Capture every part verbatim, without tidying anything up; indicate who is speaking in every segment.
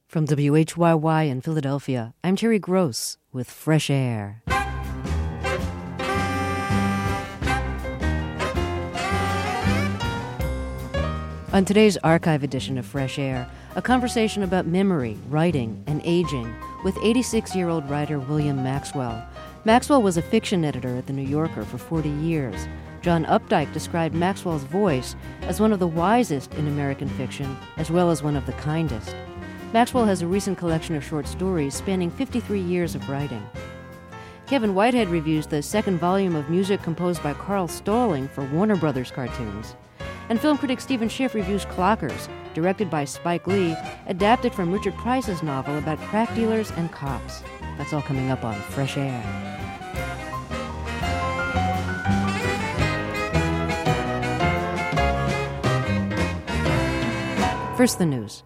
Speaker 1: From W H Y Y in Philadelphia, I'm Terry Gross with Fresh Air. On today's archive edition of Fresh Air, a conversation about memory, writing, and aging with eighty-six-year-old writer William Maxwell. Maxwell was a fiction editor at The New Yorker for forty years. John Updike described Maxwell's voice as one of the wisest in American fiction, as well as one of the kindest. Maxwell has a recent collection of short stories spanning fifty-three years of writing. Kevin Whitehead reviews the second volume of music composed by Carl Stalling for Warner Brothers cartoons. And film critic Stephen Schiff reviews Clockers, directed by Spike Lee, adapted from Richard Price's novel about crack dealers and cops. That's all coming up on Fresh Air. First, the news.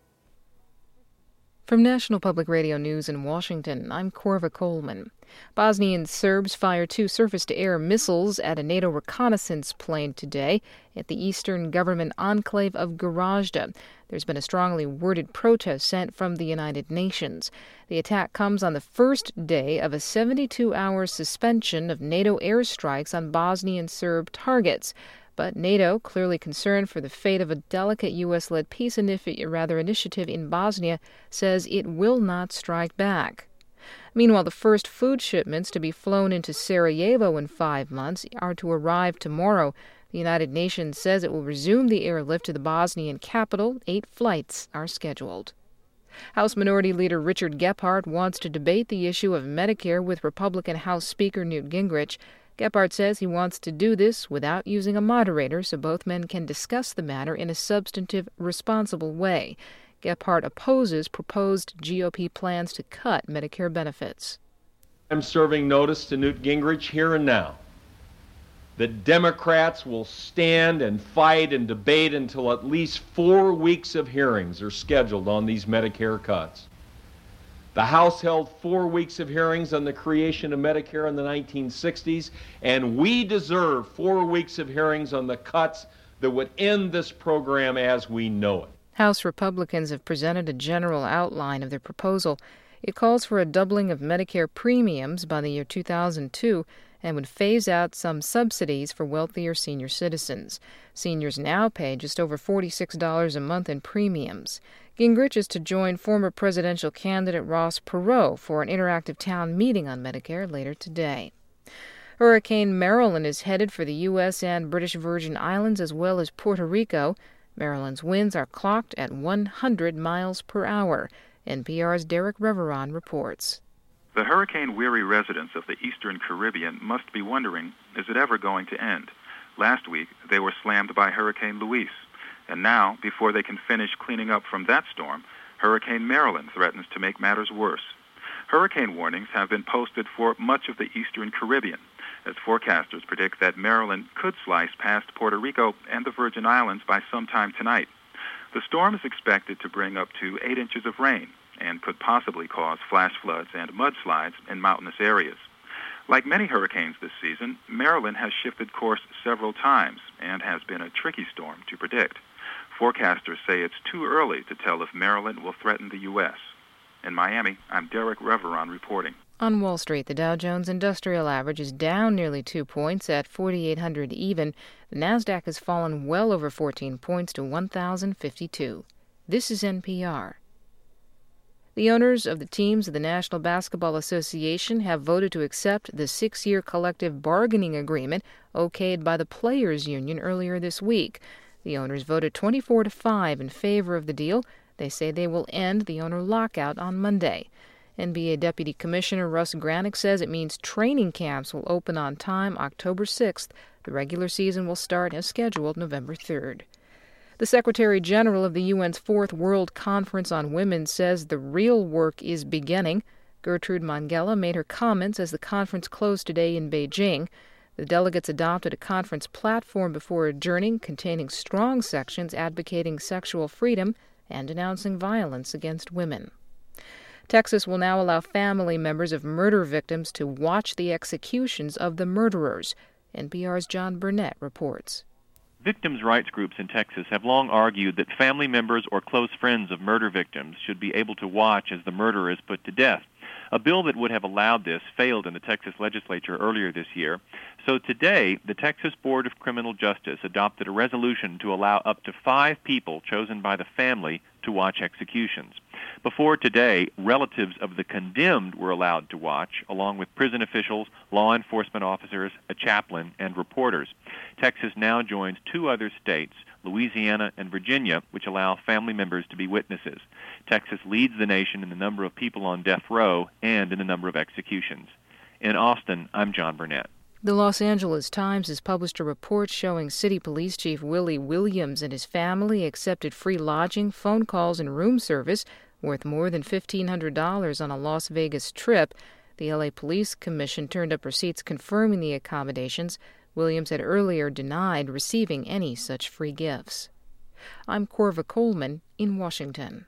Speaker 2: From National Public Radio News in Washington, I'm Corva Coleman. Bosnian Serbs fired two surface-to-air missiles at a NATO reconnaissance plane today at the eastern government enclave of Gorazda. There's been a strongly worded protest sent from the United Nations. The attack comes on the first day of a seventy-two hour suspension of NATO airstrikes on Bosnian Serb targets. But NATO, clearly concerned for the fate of a delicate U S-led peace initi- rather initiative in Bosnia, says it will not strike back. Meanwhile, the first food shipments to be flown into Sarajevo in five months are to arrive tomorrow. The United Nations says it will resume the airlift to the Bosnian capital. Eight flights are scheduled. House Minority Leader Richard Gephardt wants to debate the issue of Medicare with Republican House Speaker Newt Gingrich. Gephardt says he wants to do this without using a moderator so both men can discuss the matter in a substantive, responsible way. Gephardt opposes proposed G O P plans to cut Medicare benefits.
Speaker 3: I'm serving notice to Newt Gingrich here and now that Democrats will stand and fight and debate until at least four weeks of hearings are scheduled on these Medicare cuts. The House held four weeks of hearings on the creation of Medicare in the nineteen sixties, and we deserve four weeks of hearings on the cuts that would end this program as we know it.
Speaker 2: House Republicans have presented a general outline of their proposal. It calls for a doubling of Medicare premiums by the year two thousand two and would phase out some subsidies for wealthier senior citizens. Seniors now pay just over forty-six dollars a month in premiums. Gingrich is to join former presidential candidate Ross Perot for an interactive town meeting on Medicare later today. Hurricane Marilyn is headed for the U S and British Virgin Islands as well as Puerto Rico. Maryland's winds are clocked at one hundred miles per hour. N P R's Derek Reveron reports.
Speaker 4: The hurricane-weary residents of the eastern Caribbean must be wondering, is it ever going to end? Last week, they were slammed by Hurricane Luis. And now, before they can finish cleaning up from that storm, Hurricane Marilyn threatens to make matters worse. Hurricane warnings have been posted for much of the eastern Caribbean, as forecasters predict that Marilyn could slice past Puerto Rico and the Virgin Islands by sometime tonight. The storm is expected to bring up to eight inches of rain and could possibly cause flash floods and mudslides in mountainous areas. Like many hurricanes this season, Marilyn has shifted course several times and has been a tricky storm to predict. Forecasters say it's too early to tell if Marilyn will threaten the U S. In Miami, I'm Derek Reveron reporting.
Speaker 2: On Wall Street, the Dow Jones Industrial Average is down nearly two points at forty-eight hundred even. The Nasdaq has fallen well over fourteen points to one thousand fifty-two. This is N P R. The owners of the teams of the National Basketball Association have voted to accept the six-year collective bargaining agreement okayed by the Players Union earlier this week. The owners voted twenty-four to five in favor of the deal. They say they will end the owner lockout on Monday. N B A Deputy Commissioner Russ Granick says it means training camps will open on time October sixth. The regular season will start as scheduled November third. The Secretary General of the U N's Fourth World Conference on Women says the real work is beginning. Gertrude Mongella made her comments as the conference closed today in Beijing. The delegates adopted a conference platform before adjourning containing strong sections advocating sexual freedom and denouncing violence against women. Texas will now allow family members of murder victims to watch the executions of the murderers. N P R's John Burnett reports.
Speaker 5: Victims' rights groups in Texas have long argued that family members or close friends of murder victims should be able to watch as the murderer is put to death. A bill that would have allowed this failed in the Texas legislature earlier this year. So today, the Texas Board of Criminal Justice adopted a resolution to allow up to five people chosen by the family to watch executions. Before today, relatives of the condemned were allowed to watch, along with prison officials, law enforcement officers, a chaplain, and reporters. Texas now joins two other states, Louisiana and Virginia, which allow family members to be witnesses. Texas leads the nation in the number of people on death row and in the number of executions. In Austin, I'm John Burnett.
Speaker 2: The Los Angeles Times has published a report showing City Police Chief Willie Williams and his family accepted free lodging, phone calls, and room service worth more than fifteen hundred dollars on a Las Vegas trip. The L A Police Commission turned up receipts confirming the accommodations. Williams had earlier denied receiving any such free gifts. I'm Corva Coleman in Washington.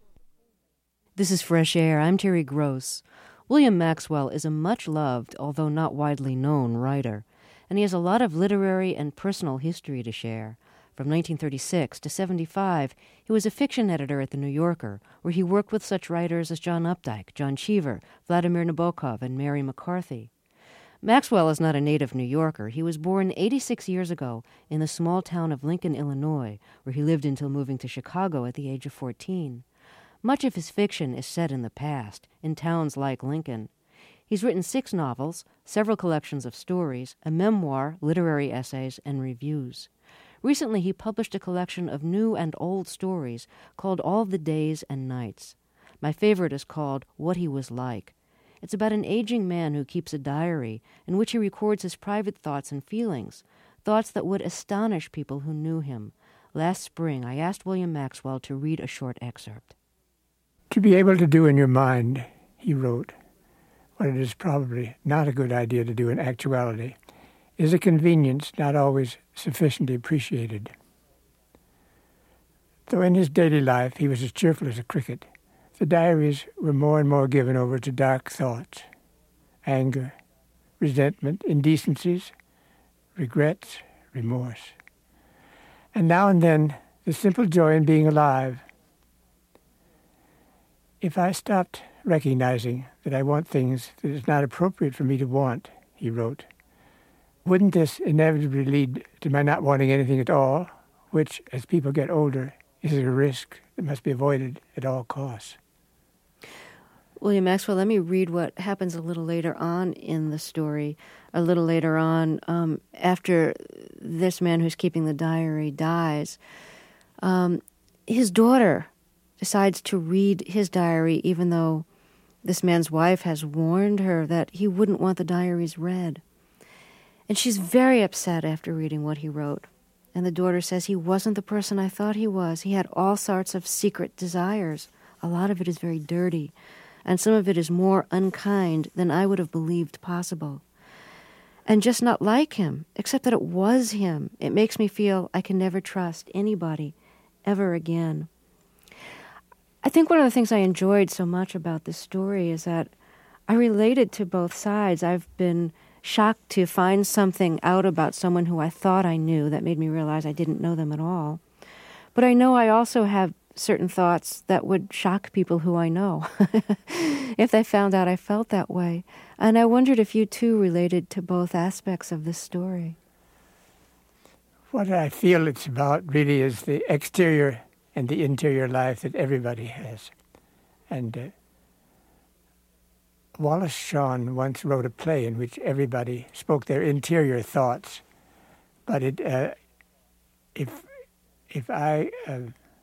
Speaker 1: This is Fresh Air. I'm Terry Gross. William Maxwell is a much-loved, although not widely known, writer, and he has a lot of literary and personal history to share. From nineteen thirty-six to seventy-five, he was a fiction editor at The New Yorker, where he worked with such writers as John Updike, John Cheever, Vladimir Nabokov, and Mary McCarthy. Maxwell is not a native New Yorker. He was born eighty-six years ago in the small town of Lincoln, Illinois, where he lived until moving to Chicago at the age of fourteen. Much of his fiction is set in the past, in towns like Lincoln. He's written six novels, several collections of stories, a memoir, literary essays, and reviews. Recently, he published a collection of new and old stories called All the Days and Nights. My favorite is called What He Was Like. It's about an aging man who keeps a diary in which he records his private thoughts and feelings, thoughts that would astonish people who knew him. Last spring, I asked William Maxwell to read a short excerpt.
Speaker 6: To be able to do in your mind, he wrote, what it is probably not a good idea to do in actuality, is a convenience not always sufficiently appreciated. Though in his daily life he was as cheerful as a cricket, the diaries were more and more given over to dark thoughts, anger, resentment, indecencies, regrets, remorse. And now and then, the simple joy in being alive. If I stopped recognizing that I want things that it's not appropriate for me to want, he wrote, wouldn't this inevitably lead to my not wanting anything at all, which, as people get older, is a risk that must be avoided at all costs?
Speaker 1: William Maxwell, let me read what happens a little later on in the story. A little later on, um, after this man who's keeping the diary dies, um, his daughter decides to read his diary, even though this man's wife has warned her that he wouldn't want the diaries read. And she's very upset after reading what he wrote. And the daughter says, he wasn't the person I thought he was. He had all sorts of secret desires. A lot of it is very dirty, and some of it is more unkind than I would have believed possible. And just not like him, except that it was him. It makes me feel I can never trust anybody ever again. I think one of the things I enjoyed so much about this story is that I related to both sides. I've been shocked to find something out about someone who I thought I knew that made me realize I didn't know them at all. But I know I also have certain thoughts that would shock people who I know if they found out I felt that way. And I wondered if you too related to both aspects of this story.
Speaker 6: What I feel it's about really is the exterior and the interior life that everybody has. And uh, Wallace Shawn once wrote a play in which everybody spoke their interior thoughts. But it, uh, if if I uh,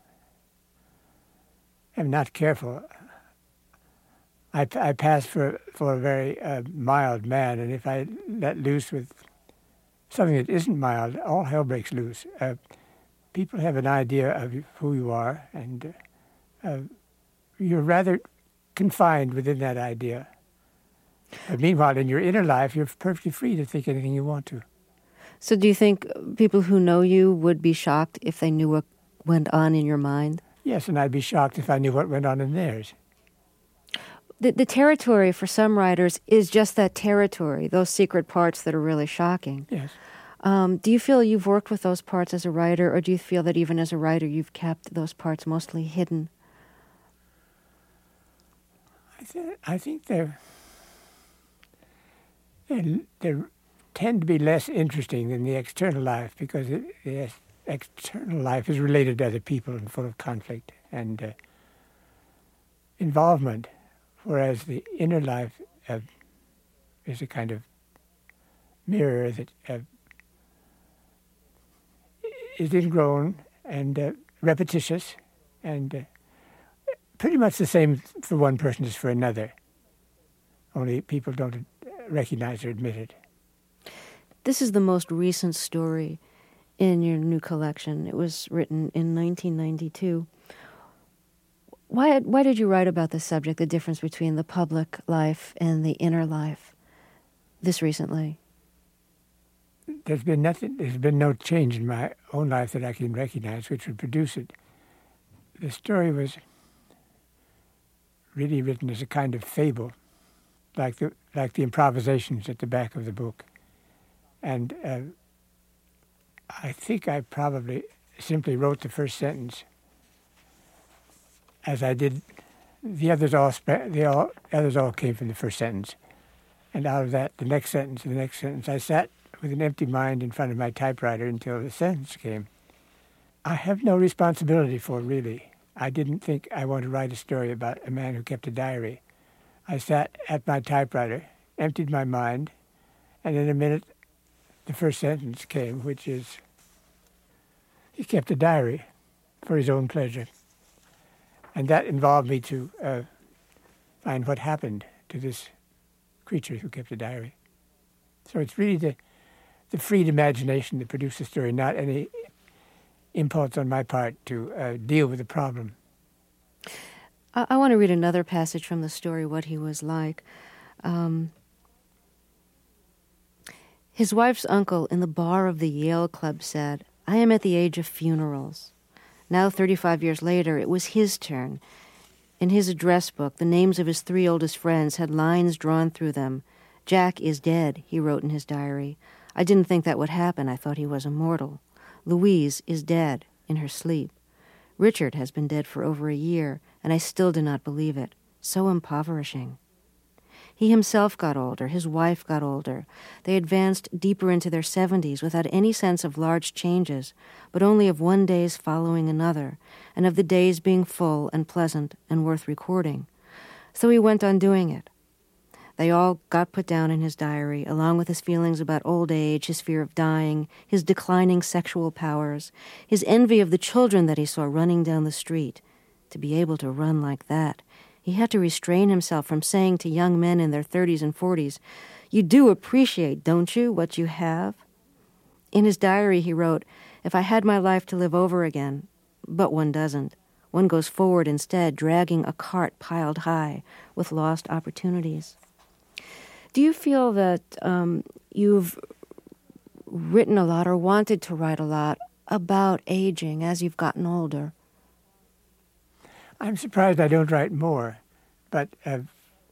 Speaker 6: am not careful, I, I pass for, for a very uh, mild man, and if I let loose with something that isn't mild, all hell breaks loose. Uh, people have an idea of who you are, and uh, uh, you're rather confined within that idea. But meanwhile, in your inner life, you're perfectly free to think anything you want to.
Speaker 1: So do you think people who know you would be shocked if they knew what went on in your mind?
Speaker 6: Yes, and I'd be shocked if I knew what went on in theirs.
Speaker 1: The, the territory for some writers is just that territory, those secret parts that are really shocking.
Speaker 6: Yes.
Speaker 1: Um, do you feel you've worked with those parts as a writer, or do you feel that even as a writer you've kept those parts mostly hidden?
Speaker 6: I, th- I think they're, they're, they tend to be less interesting than the external life, because it, the ex- external life is related to other people and full of conflict and uh, involvement, whereas the inner life uh, is a kind of mirror that uh, is ingrown and uh, repetitious and uh, pretty much the same for one person as for another. Only people don't recognize or admit it.
Speaker 1: This is the most recent story in your new collection. It was written in nineteen ninety-two. Why, why did you write about this subject, the difference between the public life and the inner life, this recently?
Speaker 6: There's been nothing, there's been no change in my own life that I can recognize which would produce it. The story was really written as a kind of fable, like the like the improvisations at the back of the book. And uh, I think I probably simply wrote the first sentence as I did. The others all spe- the all, others all came from the first sentence. And out of that, the next sentence, the next sentence, I sat with an empty mind in front of my typewriter until the sentence came. I have no responsibility for it, really. I didn't think I wanted to write a story about a man who kept a diary. I sat at my typewriter, emptied my mind, and in a minute, the first sentence came, which is, he kept a diary for his own pleasure. And that involved me to uh, find what happened to this creature who kept a diary. So it's really the, the freed imagination that produced the story, not any impulse on my part to uh, deal with the problem.
Speaker 1: I, I want to read another passage from the story, What He Was Like. Um, his wife's uncle in the bar of the Yale Club said, "I am at the age of funerals." Now, thirty-five years later, it was his turn. In his address book, the names of his three oldest friends had lines drawn through them. "Jack is dead," he wrote in his diary. "I didn't think that would happen. I thought he was immortal. Louise is dead, in her sleep. Richard has been dead for over a year, and I still do not believe it. So impoverishing." He himself got older. His wife got older. They advanced deeper into their seventies without any sense of large changes, but only of one day's following another, and of the days being full and pleasant and worth recording. So he went on doing it. They all got put down in his diary, along with his feelings about old age, his fear of dying, his declining sexual powers, his envy of the children that he saw running down the street. To be able to run like that, he had to restrain himself from saying to young men in their thirties and forties, "You do appreciate, don't you, what you have?" In his diary he wrote, "If I had my life to live over again," but one doesn't. One goes forward instead, dragging a cart piled high with lost opportunities. Do you feel that um, you've written a lot or wanted to write a lot about aging as you've gotten older?
Speaker 6: I'm surprised I don't write more, but uh,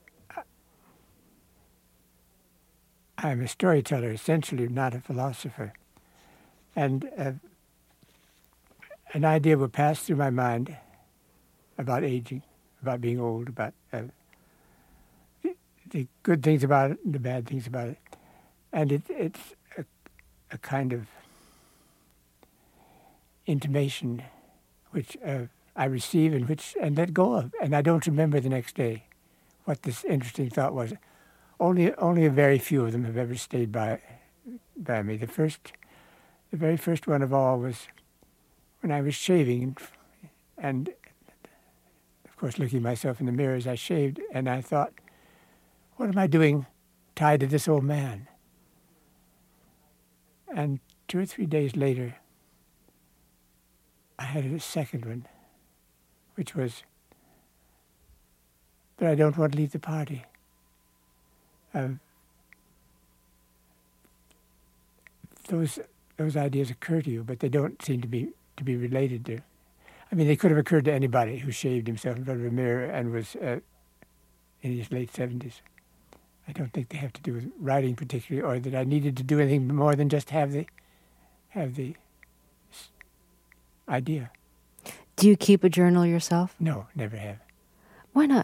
Speaker 6: I'm a storyteller, essentially, not a philosopher. And uh, an idea will pass through my mind about aging, about being old, about uh, the, the good things about it and the bad things about it. And it, it's a, a kind of intimation which uh, I receive and which and let go of, and I don't remember the next day what this interesting thought was. Only only a very few of them have ever stayed by by me. The first, the very first one of all was when I was shaving, and of course looking at myself in the mirror as I shaved, and I thought, what am I doing tied to this old man? And two or three days later, I had a second one, which was that I don't want to leave the party. Um, those those ideas occur to you, but they don't seem to be to be related to. I mean, they could have occurred to anybody who shaved himself in front of a mirror and was uh, in his late seventies. I don't think they have to do with writing particularly, or that I needed to do anything more than just have the have the s- idea.
Speaker 1: Do you keep a journal yourself?
Speaker 6: No, never have.
Speaker 1: Why not?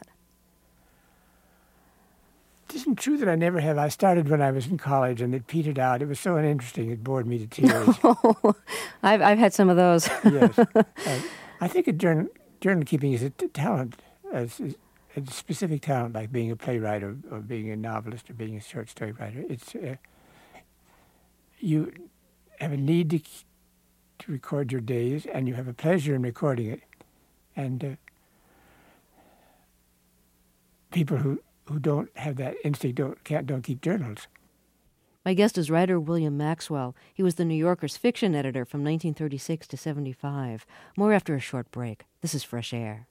Speaker 6: It isn't true that I never have. I started when I was in college, and it petered out. It was so uninteresting, it bored me to tears.
Speaker 1: I've I've had some of those.
Speaker 6: Yes. Uh, I think a journal, journal keeping is a t- talent, a, a specific talent, like being a playwright or, or being a novelist or being a short story writer. It's uh, you have a need to to record your days, and you have a pleasure in recording it. And uh, people who, who don't have that instinct don't can't don't keep journals.
Speaker 1: My guest is writer William Maxwell. He was the New Yorker's fiction editor from nineteen thirty-six to seventy-five. More after a short break. This is Fresh Air.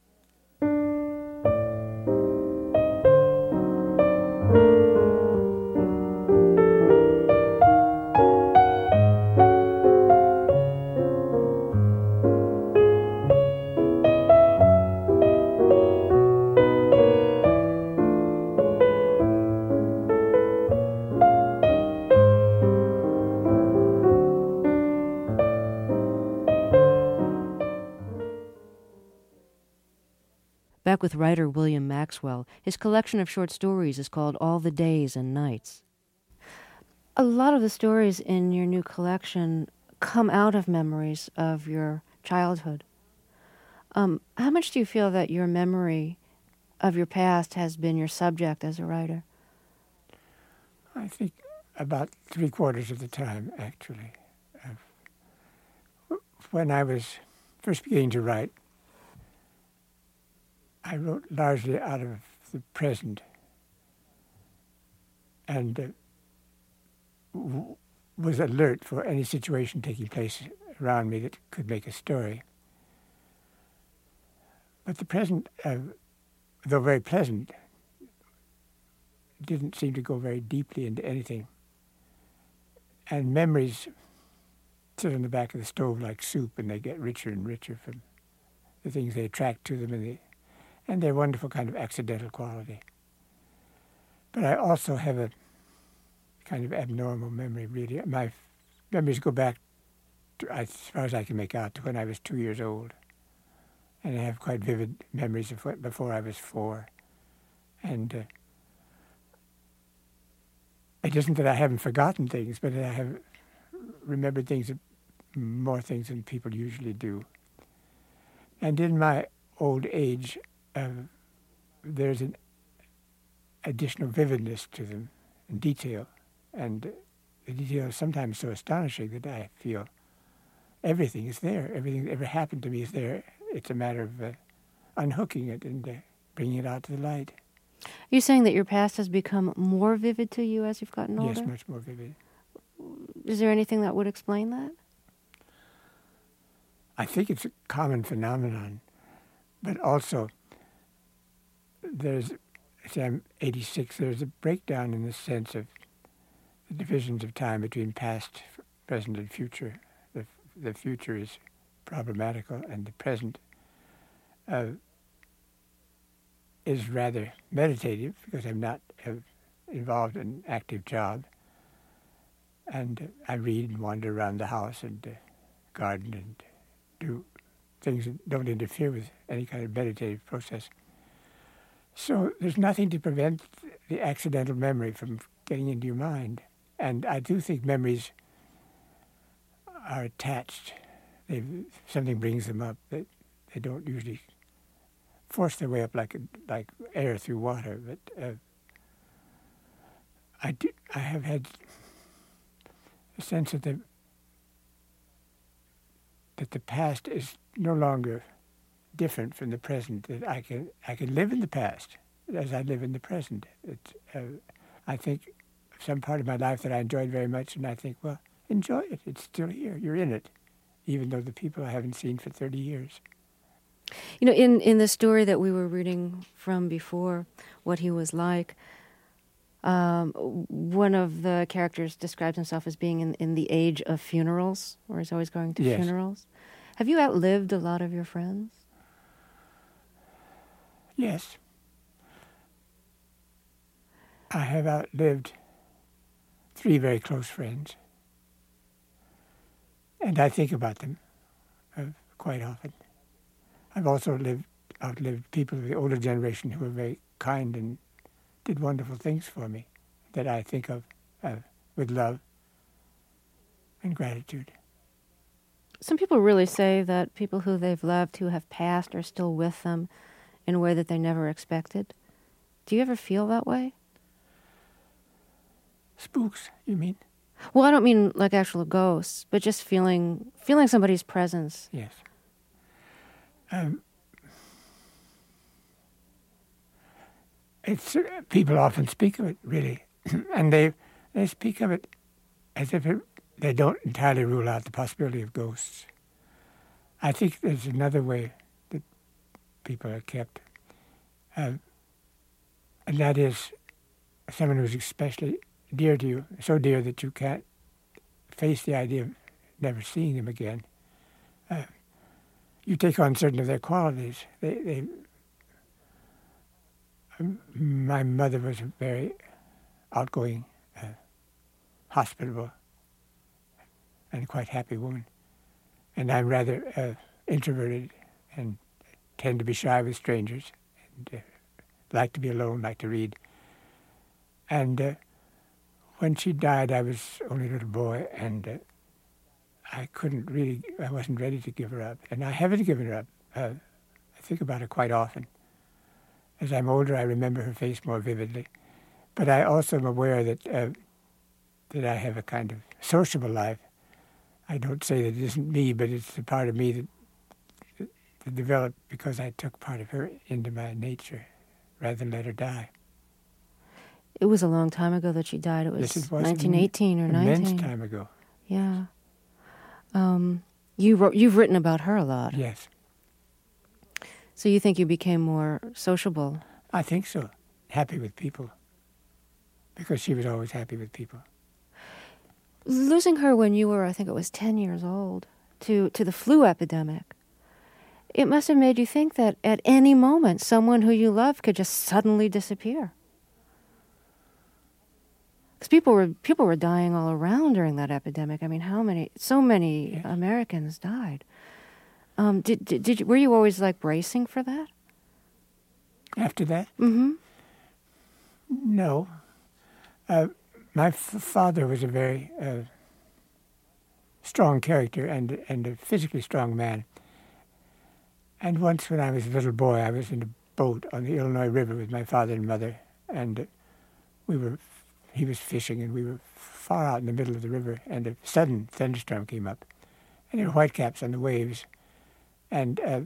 Speaker 1: Back with writer William Maxwell. His collection of short stories is called All the Days and Nights. A lot of the stories in your new collection come out of memories of your childhood. Um, how much do you feel that your memory of your past has been your subject as a writer?
Speaker 6: I think about three quarters of the time, actually. Uh, when I was first beginning to write, I wrote largely out of the present and uh, w- was alert for any situation taking place around me that could make a story. But the present, uh, though very pleasant, didn't seem to go very deeply into anything. And memories sit on the back of the stove like soup, and they get richer and richer from the things they attract to them and the and their wonderful kind of accidental quality. But I also have a kind of abnormal memory, really. My f- memories go back, to, as far as I can make out, to when I was two years old. And I have quite vivid memories of what, before I was four. And uh, it isn't that I haven't forgotten things, but I have remembered things, more things than people usually do. And in my old age, Uh, there's an additional vividness to them and detail. And uh, the detail is sometimes so astonishing that I feel everything is there. Everything that ever happened to me is there. It's a matter of uh, unhooking it and uh, bringing it out to the light.
Speaker 1: Are you saying that your past has become more vivid to you as you've gotten older?
Speaker 6: Yes, much more vivid.
Speaker 1: Is there anything that would explain that?
Speaker 6: I think it's a common phenomenon, but also there's, say I'm eighty-six, there's a breakdown in the sense of the divisions of time between past, present, and future. The, the future is problematical, and the present uh, is rather meditative, because I'm not uh, involved in an active job. And uh, I read and wander around the house and uh, garden and do things that don't interfere with any kind of meditative process. So there's nothing to prevent the accidental memory from getting into your mind. And I do think memories are attached. They something brings them up. They, they don't usually force their way up like like air through water. But uh, I do, I have had a sense that the that the past is no longer different from the present, that I can I can live in the past as I live in the present. It's, uh, I think some part of my life that I enjoyed very much, and I think, well, enjoy it. It's still here. You're in it, even though the people I haven't seen for thirty years.
Speaker 1: You know, in, in the story that we were reading from before, What He Was Like, um, one of the characters describes himself as being in, in the age of funerals, or he's always going to
Speaker 6: Yes.
Speaker 1: funerals. Have you outlived a lot of your friends?
Speaker 6: Yes. I have outlived three very close friends. and I think about them uh, quite often. I've also lived, outlived people of the older generation who were very kind and did wonderful things for me that I think of uh, with love and gratitude.
Speaker 1: Some people really say that people who they've loved who have passed are still with them in a way that they never expected. Do you ever feel that way?
Speaker 6: Spooks, you mean?
Speaker 1: Well, I don't mean like actual ghosts, but just feeling feeling somebody's presence.
Speaker 6: Yes. Um, it's uh, people often speak of it, really, and they they speak of it as if it, they don't entirely rule out the possibility of ghosts. I think there's another way that people are kept, uh, and that is someone who's especially dear to you, so dear that you can't face the idea of never seeing them again. Uh, you take on certain of their qualities. They, they, um, my mother was a very outgoing, uh, hospitable, and quite happy woman. And I'm rather uh, introverted and tend to be shy with strangers, and uh, like to be alone, like to read. And uh, when she died, I was only a little boy, and uh, I couldn't really, I wasn't ready to give her up. And I haven't given her up. Uh, I think about her quite often. As I'm older, I remember her face more vividly. But I also am aware that uh, that I have a kind of sociable life. I don't say that it isn't me, but it's a part of me that, that, that developed because I took part of her into my nature rather than let her die.
Speaker 1: It was a long time ago that she died. It was,
Speaker 6: yes, it was
Speaker 1: nineteen eighteen or nineteen.
Speaker 6: Immense time ago.
Speaker 1: Yeah. Um, you wrote, you've written about her a lot.
Speaker 6: Yes.
Speaker 1: So you think you became more sociable?
Speaker 6: I think so. Happy with people. Because she was always happy with people.
Speaker 1: Losing her when you were, I think it was ten years old, to, to the flu epidemic, it must have made you think that at any moment someone who you loved could just suddenly disappear. Because people were people were dying all around during that epidemic. I mean, how many? So many yes. Americans died. Um, did did, did you, were you always like bracing for that?
Speaker 6: After that?
Speaker 1: Mm-hmm.
Speaker 6: No. Uh, my f- father was a very uh, strong character and and a physically strong man. And once, when I was a little boy, I was in a boat on the Illinois River with my father and mother, and uh, we were. He was fishing, and we were far out in the middle of the river, and a sudden thunderstorm came up, and there were whitecaps on the waves, and uh,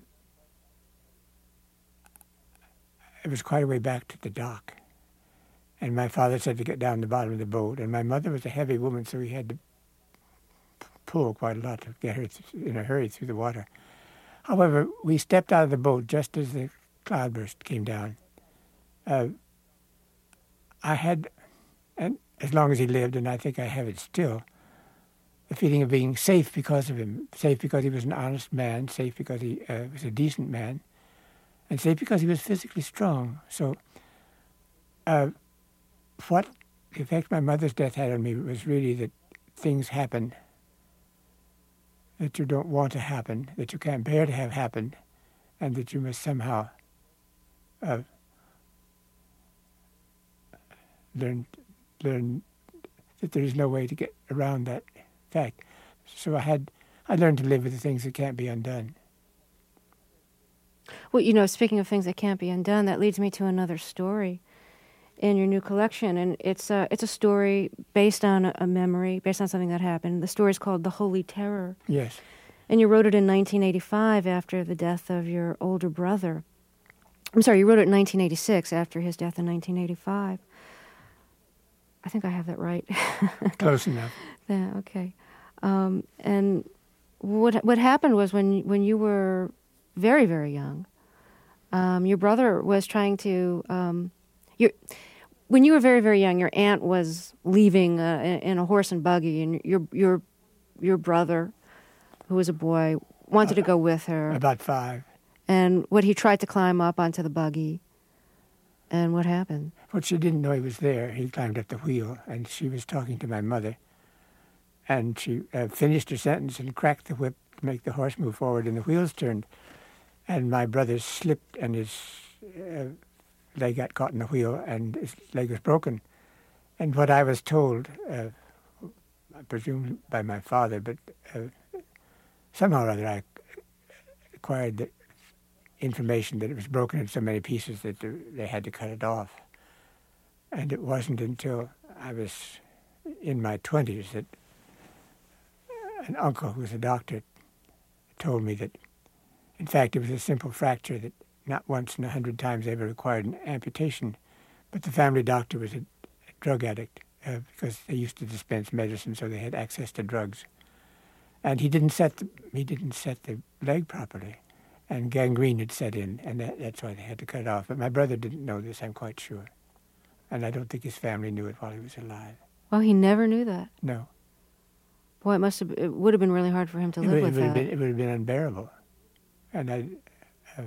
Speaker 6: it was quite a way back to the dock, and my father said to get down the bottom of the boat, and my mother was a heavy woman, so he had to p- pull quite a lot to get her th- in a hurry through the water. However, we stepped out of the boat just as the cloudburst came down. Uh, I had... And as long as he lived, and I think I have it still, the feeling of being safe because of him, safe because he was an honest man, safe because he uh, was a decent man, and safe because he was physically strong. So uh, what the effect my mother's death had on me was really that things happen that you don't want to happen, that you can't bear to have happen, and that you must somehow uh, learn learn that there is no way to get around that fact. So I had, I learned to live with the things that can't be undone.
Speaker 1: Well, you know, speaking of things that can't be undone, that leads me to another story in your new collection, and it's a, it's a story based on a, a memory, based on something that happened. The story is called The Holy Terror.
Speaker 6: Yes.
Speaker 1: And you wrote it in nineteen eighty-five after the death of your older brother. I'm sorry, you wrote it in nineteen eighty-six after his death in nineteen eighty-five. I think I have that right.
Speaker 6: Close enough.
Speaker 1: Yeah, okay. Um, and what what happened was when when you were very, very young, um, your brother was trying to... Um, your, when you were very, very young, your aunt was leaving uh, in, in a horse and buggy, and your your your brother, who was a boy, wanted uh, to go with her.
Speaker 6: About five.
Speaker 1: And what he tried to climb up onto the buggy. And what happened?
Speaker 6: Well, she didn't know he was there. He climbed up the wheel, and she was talking to my mother. and she uh, finished her sentence and cracked the whip to make the horse move forward, and the wheels turned. And my brother slipped, and his uh, leg got caught in the wheel, and his leg was broken. And what I was told, uh, I presume by my father, but uh, somehow or other I acquired the information that it was broken in so many pieces that they had to cut it off. And it wasn't until I was in my twenties that an uncle who was a doctor told me that, in fact, it was a simple fracture that not once in a hundred times ever required an amputation. But the family doctor was a, a drug addict uh, because they used to dispense medicine, so they had access to drugs. And he didn't set the, he didn't set the leg properly, and gangrene had set in, and that, that's why they had to cut it off. But my brother didn't know this, I'm quite sure. And I don't think his family knew it while he was alive.
Speaker 1: Well, he never knew that.
Speaker 6: No.
Speaker 1: Boy, it must have. It would have been really hard for him to
Speaker 6: It
Speaker 1: live
Speaker 6: would,
Speaker 1: with
Speaker 6: it would
Speaker 1: that.
Speaker 6: have been, it would have been unbearable. And I, uh,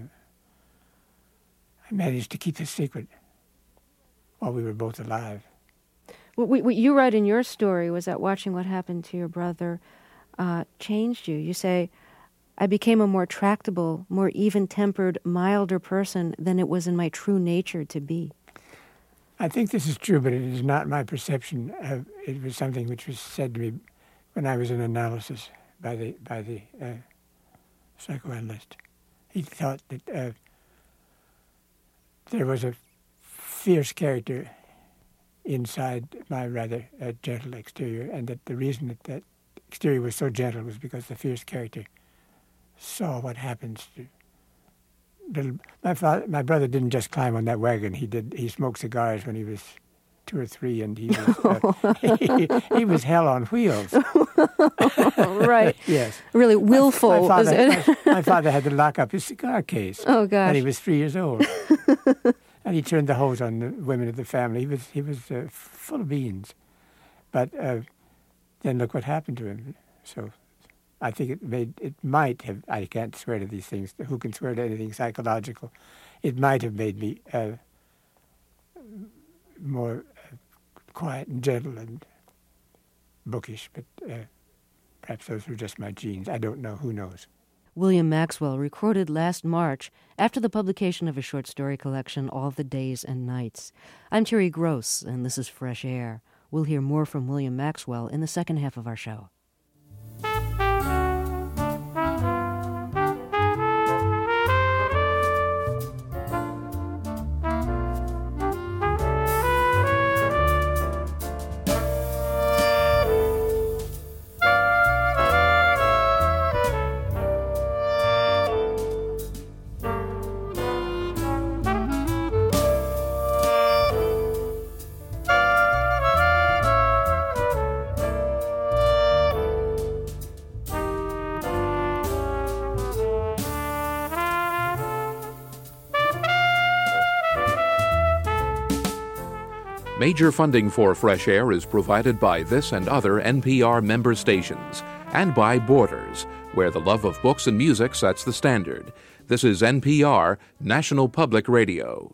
Speaker 6: I managed to keep the secret while we were both alive.
Speaker 1: What, what you write in your story was that watching what happened to your brother uh, changed you. You say, I became a more tractable, more even-tempered, milder person than it was in my true nature to be.
Speaker 6: I think this is true, but it is not my perception. Of, it was something which was said to me when I was in analysis by the by the uh, psychoanalyst. He thought that uh, there was a fierce character inside my rather uh, gentle exterior, and that the reason that that exterior was so gentle was because the fierce character saw what happens to little. My father, my brother didn't just climb on that wagon. He did. He smoked cigars when he was two or three, and he was uh, he, he was hell on wheels.
Speaker 1: Right.
Speaker 6: Yes.
Speaker 1: Really willful.
Speaker 6: My, my, father,
Speaker 1: is it?
Speaker 6: my, my father had to lock up his cigar case.
Speaker 1: Oh gosh.
Speaker 6: And he was three years old. And he turned the hose on the women of the family. He was he was uh, full of beans. But uh, then look what happened to him. So I think it made it might have. I can't swear to these things. Who can swear to anything psychological? It might have made me uh, more uh, quiet and gentle and bookish. But uh, perhaps those were just my genes. I don't know. Who knows?
Speaker 1: William Maxwell recorded last March after the publication of a short story collection, All the Days and Nights. I'm Terry Gross, and this is Fresh Air. We'll hear more from William Maxwell in the second half of our show.
Speaker 7: Major funding for Fresh Air is provided by this and other N P R member stations, and by Borders, where the love of books and music sets the standard. This is N P R, National Public Radio.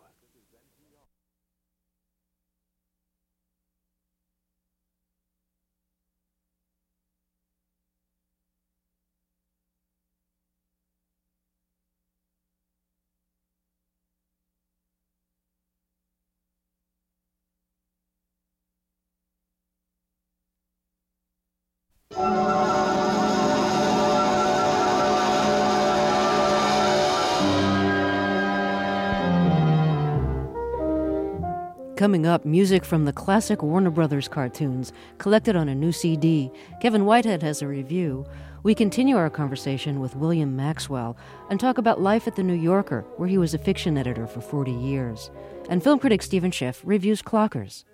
Speaker 1: Coming up, music from the classic Warner Brothers cartoons, collected on a new C D. Kevin Whitehead has a review. We continue our conversation with William Maxwell and talk about life at The New Yorker, where he was a fiction editor for forty years. And film critic Stephen Schiff reviews Clockers.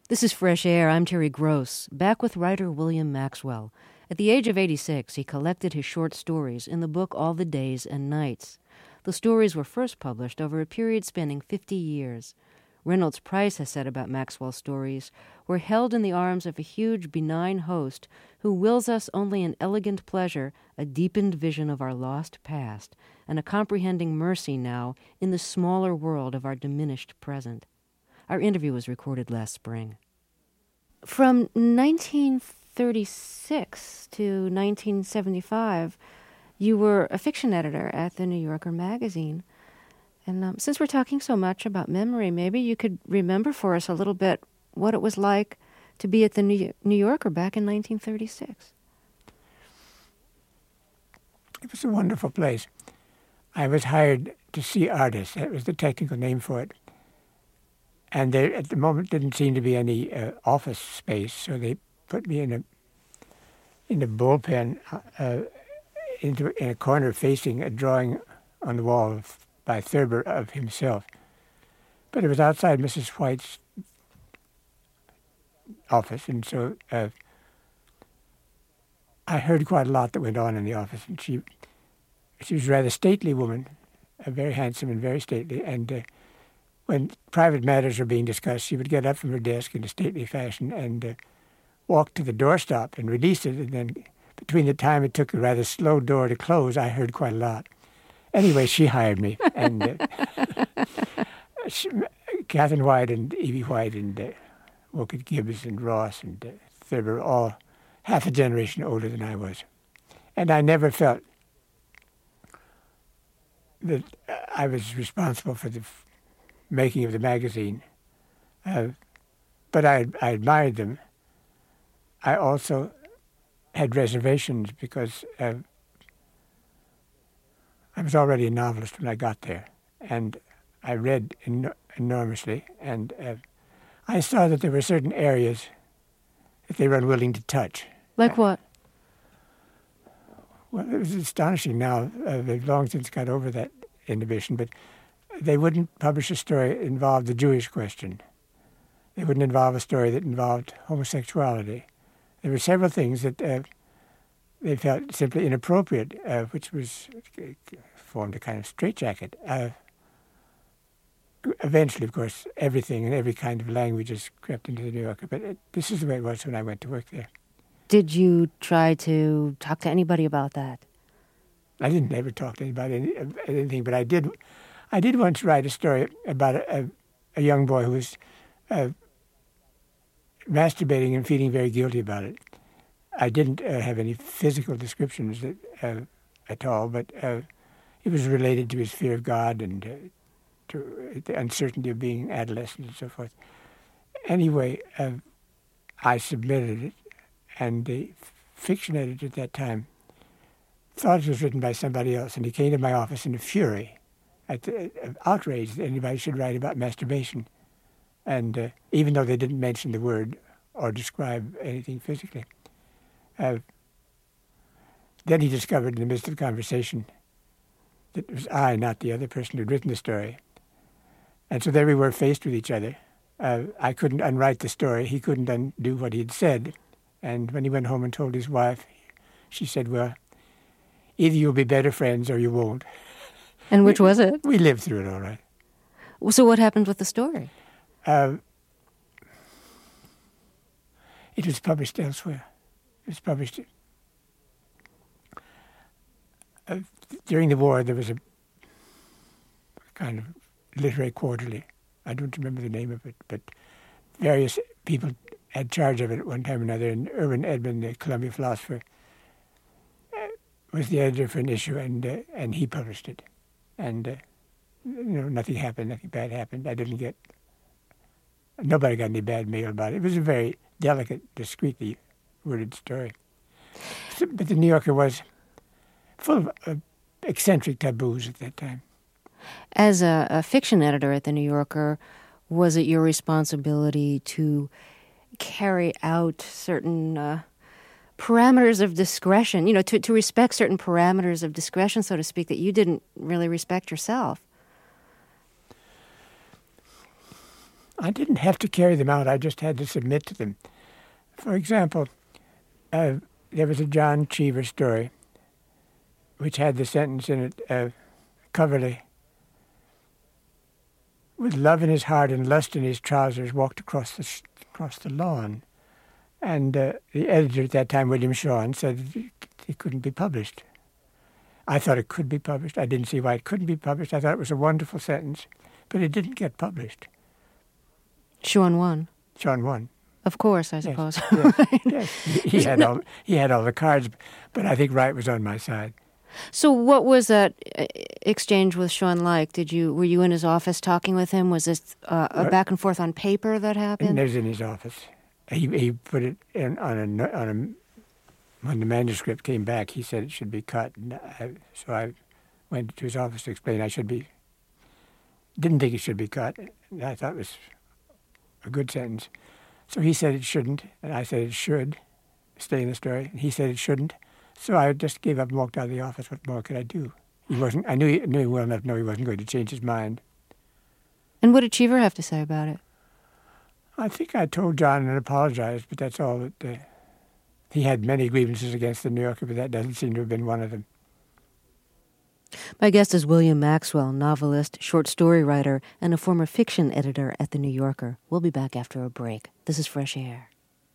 Speaker 1: This is Fresh Air. I'm Terry Gross, back with writer William Maxwell. At the age of eighty-six, he collected his short stories in the book All the Days and Nights. The stories were first published over a period spanning fifty years. Reynolds Price has said about Maxwell's stories, "We're held in the arms of a huge, benign host who wills us only an elegant pleasure, a deepened vision of our lost past, and a comprehending mercy now in the smaller world of our diminished present." Our interview was recorded last spring. From nineteen thirty-six to nineteen seventy-five, you were a fiction editor at the New Yorker magazine. And um, since we're talking so much about memory, maybe you could remember for us a little bit what it was like to be at the New Yorker back in nineteen thirty-six.
Speaker 6: It was a wonderful place. I was hired to see artists. That was the technical name for it. And there, at the moment, didn't seem to be any uh, office space, so they put me in a in a bullpen uh, into in a corner facing a drawing on the wall of, by Thurber of himself. But it was outside Missus White's office, and so uh, I heard quite a lot that went on in the office. And she she was a rather stately woman, uh, very handsome and very stately, and uh, when private matters were being discussed, she would get up from her desk in a stately fashion and uh, walk to the doorstop and release it. And then between the time it took a rather slow door to close, I heard quite a lot. Anyway, she hired me. And uh, she, Catherine White and Evie White and uh, Woket Gibbs and Ross and uh, Thurber, all half a generation older than I was. And I never felt that I was responsible for the f- making of the magazine. Uh, but I, I admired them. I also had reservations because uh, I was already a novelist when I got there, and I read en- enormously, and uh, I saw that there were certain areas that they were unwilling to touch.
Speaker 1: Like what?
Speaker 6: Well, it was astonishing now. Uh, they've long since got over that inhibition, but they wouldn't publish a story that involved the Jewish question. They wouldn't involve a story that involved homosexuality. There were several things that uh, they felt simply inappropriate, uh, which was uh, formed a kind of straitjacket. Uh, eventually, of course, everything and every kind of language has crept into the New Yorker, but it, this is the way it was when I went to work there.
Speaker 1: Did you try to talk to anybody about that?
Speaker 6: I didn't ever talk to anybody any, anything, but I did. I did once write a story about a, a, a young boy who was uh, masturbating and feeling very guilty about it. I didn't uh, have any physical descriptions that, uh, at all, but uh, it was related to his fear of God and uh, to the uncertainty of being adolescent and so forth. Anyway, uh, I submitted it, and the fiction editor at that time thought it was written by somebody else, and he came to my office in a fury, at the, uh, outraged that anybody should write about masturbation, and uh, even though they didn't mention the word or describe anything physically. Uh, then he discovered in the midst of the conversation that it was I, not the other person who'd written the story. And so there we were faced with each other. Uh, I couldn't unwrite the story. He couldn't undo what he had said. And when he went home and told his wife, she said, well, either you'll be better friends or you won't.
Speaker 1: And which was it?
Speaker 6: We lived through it all right.
Speaker 1: So what happened with the story?
Speaker 6: Uh, it was published elsewhere. It was published uh, during the war. There was a kind of literary quarterly. I don't remember the name of it, but various people had charge of it at one time or another. And Irwin Edmond, the Columbia philosopher, uh, was the editor for an issue, and uh, and he published it. And uh, you know, nothing happened. Nothing bad happened. I didn't get. Nobody got any bad mail about it. It was a very delicate, discreetly worded story. So, but the New Yorker was full of uh, eccentric taboos at that time.
Speaker 1: As a, a fiction editor at the New Yorker, was it your responsibility to carry out certain uh, parameters of discretion, you know, to, to respect certain parameters of discretion, so to speak, that you didn't really respect yourself?
Speaker 6: I didn't have to carry them out. I just had to submit to them. For example, uh, there was a John Cheever story which had the sentence in it, uh, Coverley, with love in his heart and lust in his trousers, walked across the across the lawn. And uh, the editor at that time, William Shawn, said it, it couldn't be published. I thought it could be published. I didn't see why it couldn't be published. I thought it was a wonderful sentence, but it didn't get published.
Speaker 1: Shawn won.
Speaker 6: Shawn won.
Speaker 1: Of course, I suppose.
Speaker 6: Yes, yes, yes. He had all he had all the cards, but I think Wright was on my side.
Speaker 1: So, what was that exchange with Shawn like? Did you were you in his office talking with him? Was this uh, a back and forth on paper that happened?
Speaker 6: It was in his office. He he put it in on a on a when the manuscript came back. He said it should be cut. And I, so I went to his office to explain I should be. Didn't think it should be cut. I thought it was a good sentence. So he said it shouldn't, and I said it should stay in the story. And he said it shouldn't. So I just gave up and walked out of the office. What more could I do? He wasn't. I knew he, knew him well enough to know he wasn't going to change his mind.
Speaker 1: And what did Cheever have to say about it?
Speaker 6: I think I told John and apologized, but that's all. That uh, he had many grievances against the New Yorker, but that doesn't seem to have been one of them.
Speaker 1: My guest is William Maxwell, novelist, short story writer, and a former fiction editor at The New Yorker. We'll be back after a break. This is Fresh Air.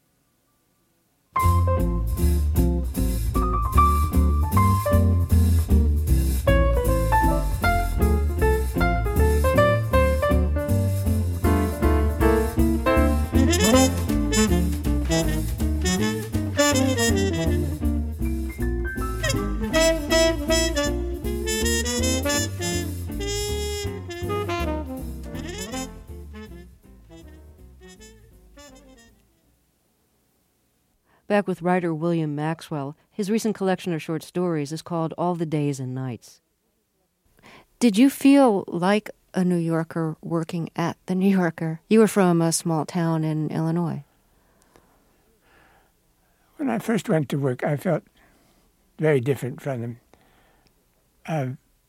Speaker 1: Back with writer William Maxwell. His recent collection of short stories is called All the Days and Nights. Did you feel like a New Yorker working at The New Yorker? You were from a small town in Illinois.
Speaker 6: When I first went to work, I felt very different from them. Uh,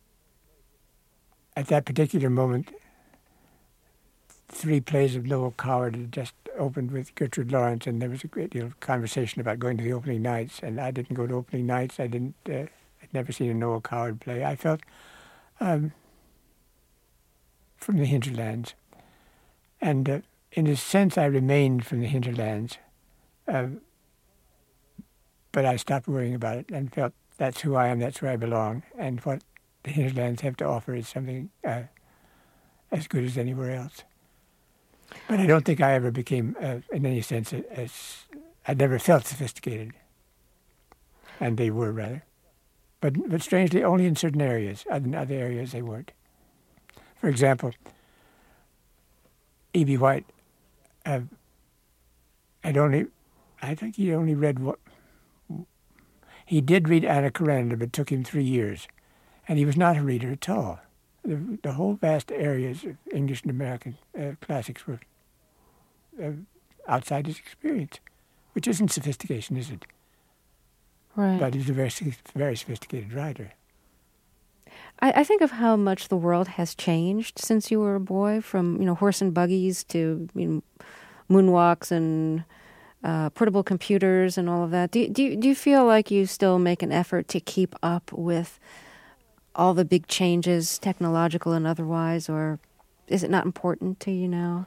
Speaker 6: at that particular moment, three plays of Noel Coward had just opened with Gertrude Lawrence, and there was a great deal of conversation about going to the opening nights, and I didn't go to opening nights. I didn't, uh, I'd never seen a Noel Coward play. I felt um, from the hinterlands. And uh, in a sense, I remained from the hinterlands, uh, but I stopped worrying about it and felt that's who I am, that's where I belong, and what the hinterlands have to offer is something uh, as good as anywhere else. But I don't think I ever became, uh, in any sense, as I never felt sophisticated, and they were rather. But but strangely, only in certain areas. In other areas, they weren't. For example, E B. White uh, had only, I think he only read what he did read Anna Karenina, but it took him three years, and he was not a reader at all. The, the whole vast areas of English and American uh, classics were uh, outside his experience, which isn't sophistication, is it?
Speaker 1: Right.
Speaker 6: But he's a very, very sophisticated writer.
Speaker 1: I, I think of how much the world has changed since you were a boy, from you know horse and buggies to you know, moonwalks and uh, portable computers and all of that. Do, do, do you feel like you still make an effort to keep up with all the big changes, technological and otherwise, or is it not important to you now?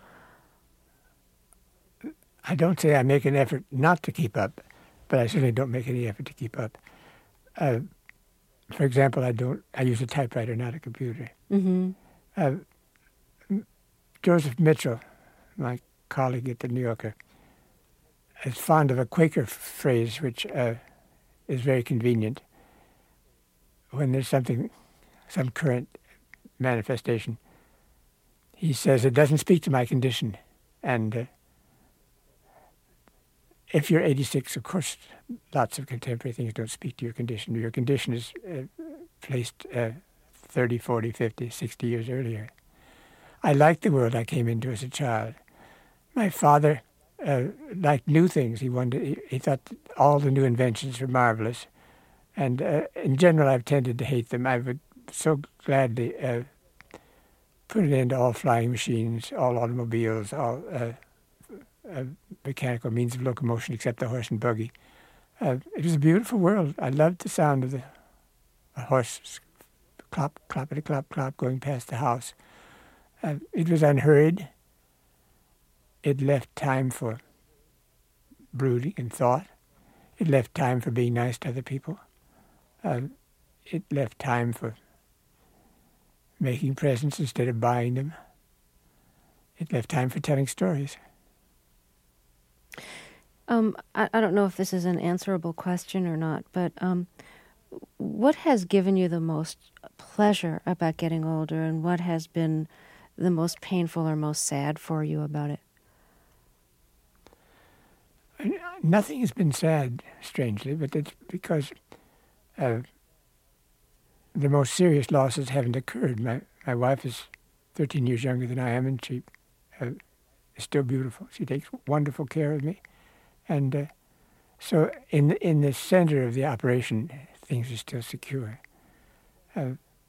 Speaker 6: I don't say I make an effort not to keep up, but I certainly don't make any effort to keep up. Uh, for example, I don't. I use a typewriter, not a computer.
Speaker 1: Mm-hmm.
Speaker 6: Uh, Joseph Mitchell, my colleague at The New Yorker, is fond of a Quaker phrase which uh, is very convenient. When there's something, some current manifestation, he says, it doesn't speak to my condition. And uh, if you're eighty-six, of course, lots of contemporary things don't speak to your condition. Your condition is uh, placed uh, thirty, forty, fifty, sixty years earlier. I liked the world I came into as a child. My father uh, liked new things. He wanted. He, he thought all the new inventions were marvelous. And uh, in general, I've tended to hate them. I would so gladly uh, put an end to all flying machines, all automobiles, all uh, uh, mechanical means of locomotion except the horse and buggy. Uh, it was a beautiful world. I loved the sound of the a horse clop, cloppity clop, clop going past the house. Uh, it was unhurried. It left time for brooding and thought. It left time for being nice to other people. Uh, it left time for making presents instead of buying them. It left time for telling stories.
Speaker 1: Um, I, I don't know if this is an answerable question or not, but um, what has given you the most pleasure about getting older, and what has been the most painful or most sad for you about it?
Speaker 6: Nothing has been sad, strangely, but it's because uh, the most serious losses haven't occurred. My my wife is thirteen years younger than I am, and she uh, is still beautiful. She takes wonderful care of me. And uh, so in, in the center of the operation, things are still secure. Uh,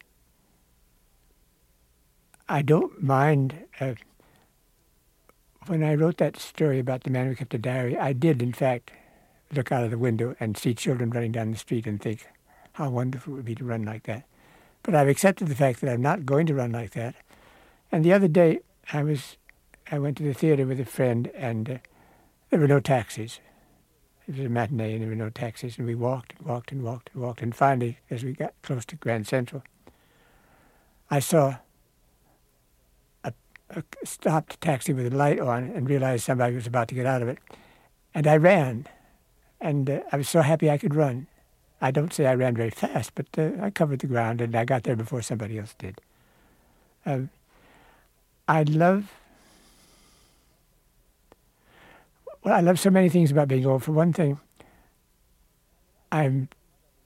Speaker 6: I don't mind... Uh, when I wrote that story about the man who kept a diary, I did, in fact, look out of the window and see children running down the street and think how wonderful it would be to run like that. But I've accepted the fact that I'm not going to run like that. And the other day, I was, I went to the theater with a friend, and uh, there were no taxis. It was a matinee, and there were no taxis, and we walked and walked and walked and walked. And finally, as we got close to Grand Central, I saw a, a stopped taxi with a light on and realized somebody was about to get out of it. And I ran, and uh, I was so happy I could run. I don't say I ran very fast, but uh, I covered the ground, and I got there before somebody else did. Uh, I love... Well, I love so many things about being old. For one thing, I'm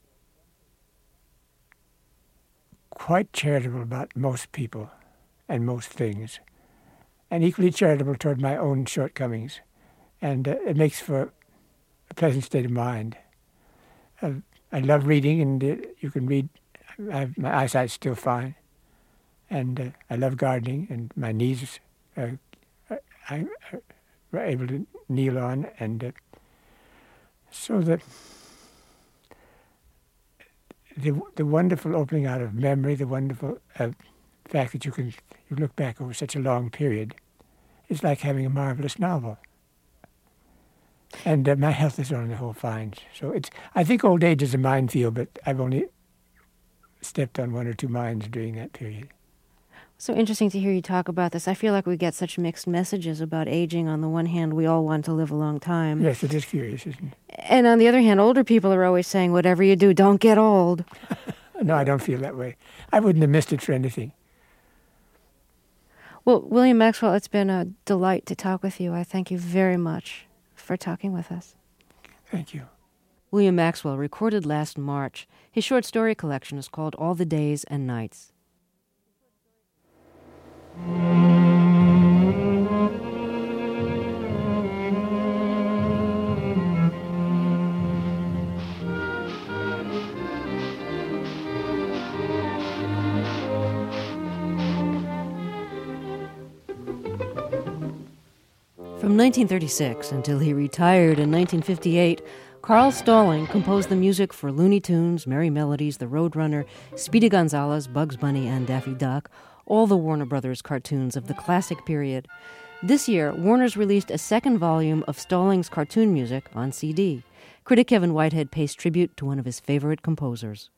Speaker 6: quite charitable about most people and most things, and equally charitable toward my own shortcomings. And uh, it makes for a pleasant state of mind. Uh, I love reading, and uh, you can read. I have, my eyesight's still fine. And uh, I love gardening, and my knees uh, I, I were able to kneel on. And uh, so the, the the wonderful opening out of memory, the wonderful uh, fact that you can you look back over such a long period, is like having a marvelous novel. And uh, my health is on the whole fine. So it's I think old age is a minefield, but I've only stepped on one or two mines during that period.
Speaker 1: So interesting to hear you talk about this. I feel like we get such mixed messages about aging. On the one hand, we all want to live a long time.
Speaker 6: Yes, it is curious, isn't it?
Speaker 1: And on the other hand, older people are always saying, whatever you do, don't get old.
Speaker 6: No, I don't feel that way. I wouldn't have missed it for anything.
Speaker 1: Well, William Maxwell, it's been a delight to talk with you. I thank you very much for talking with us.
Speaker 6: Thank you.
Speaker 1: William Maxwell recorded last March. His short story collection is called All the Days and Nights. From nineteen thirty-six until he retired in nineteen fifty-eight, Carl Stalling composed the music for Looney Tunes, Merry Melodies, The Roadrunner, Speedy Gonzales, Bugs Bunny, and Daffy Duck, all the Warner Brothers cartoons of the classic period. This year, Warner's released a second volume of Stalling's cartoon music on C D. Critic Kevin Whitehead pays tribute to one of his favorite composers.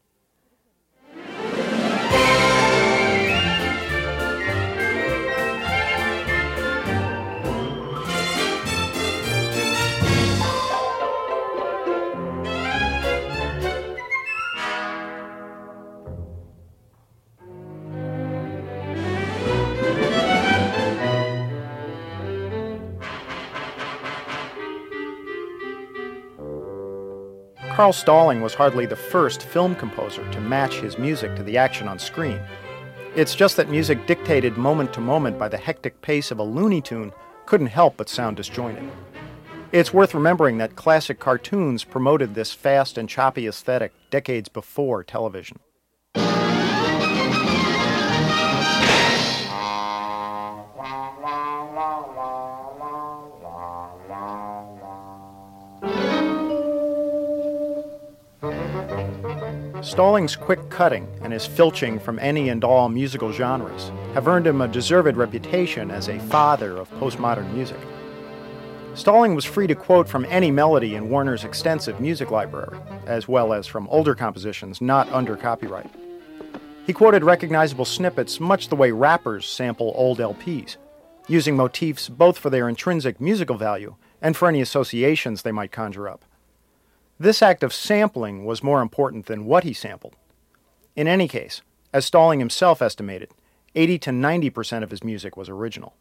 Speaker 8: Carl Stalling was hardly the first film composer to match his music to the action on screen. It's just that music dictated moment to moment by the hectic pace of a Looney Tune couldn't help but sound disjointed. It's worth remembering that classic cartoons promoted this fast and choppy aesthetic decades before television. Stalling's quick cutting and his filching from any and all musical genres have earned him a deserved reputation as a father of postmodern music. Stalling was free to quote from any melody in Warner's extensive music library, as well as from older compositions not under copyright. He quoted recognizable snippets much the way rappers sample old L Ps, using motifs both for their intrinsic musical value and for any associations they might conjure up. This act of sampling was more important than what he sampled. In any case, as Stalling himself estimated, eighty to ninety percent of his music was original.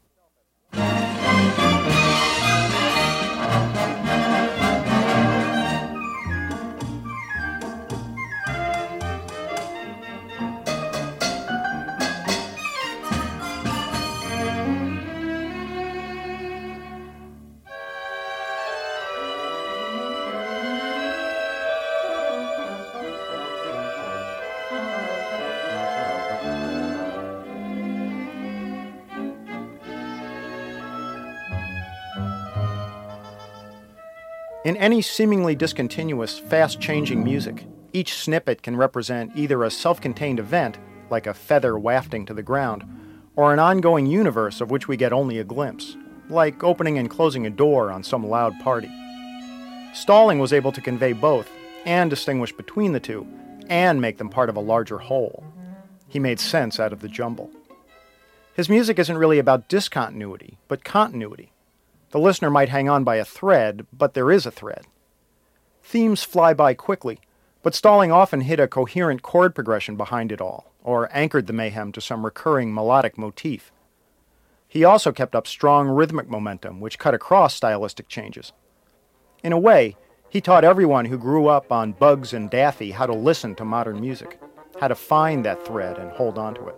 Speaker 8: In any seemingly discontinuous, fast-changing music, each snippet can represent either a self-contained event, like a feather wafting to the ground, or an ongoing universe of which we get only a glimpse, like opening and closing a door on some loud party. Stalling was able to convey both, and distinguish between the two, and make them part of a larger whole. He made sense out of the jumble. His music isn't really about discontinuity, but continuity. The listener might hang on by a thread, but there is a thread. Themes fly by quickly, but Stalling often hid a coherent chord progression behind it all, or anchored the mayhem to some recurring melodic motif. He also kept up strong rhythmic momentum, which cut across stylistic changes. In a way, he taught everyone who grew up on Bugs and Daffy how to listen to modern music, how to find that thread and hold on to it.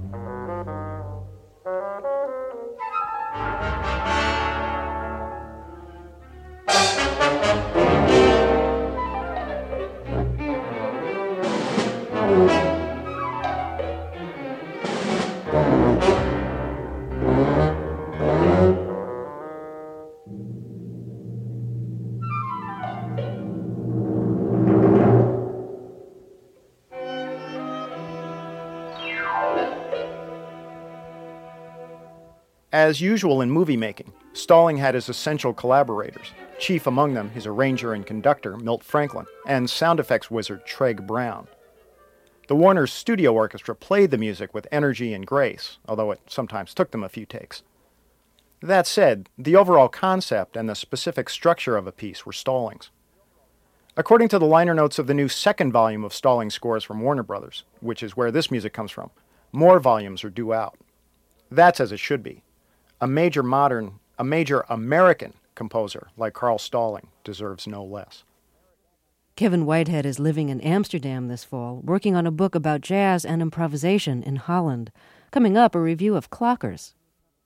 Speaker 8: As usual in movie making, Stalling had his essential collaborators, chief among them his arranger and conductor, Milt Franklin, and sound effects wizard, Treg Brown. The Warner Studio Orchestra played the music with energy and grace, although it sometimes took them a few takes. That said, the overall concept and the specific structure of a piece were Stalling's. According to the liner notes of the new second volume of Stalling scores from Warner Brothers, which is where this music comes from, more volumes are due out. That's as it should be. A major modern, a major American composer like Carl Stalling deserves no less.
Speaker 1: Kevin Whitehead is living in Amsterdam this fall, working on a book about jazz and improvisation in Holland. Coming up, a review of Clockers.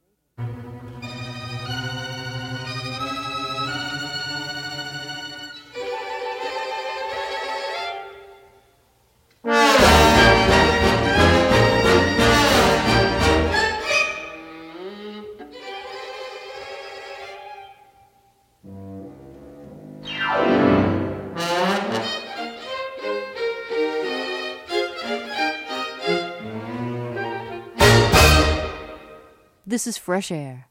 Speaker 1: This is Fresh Air.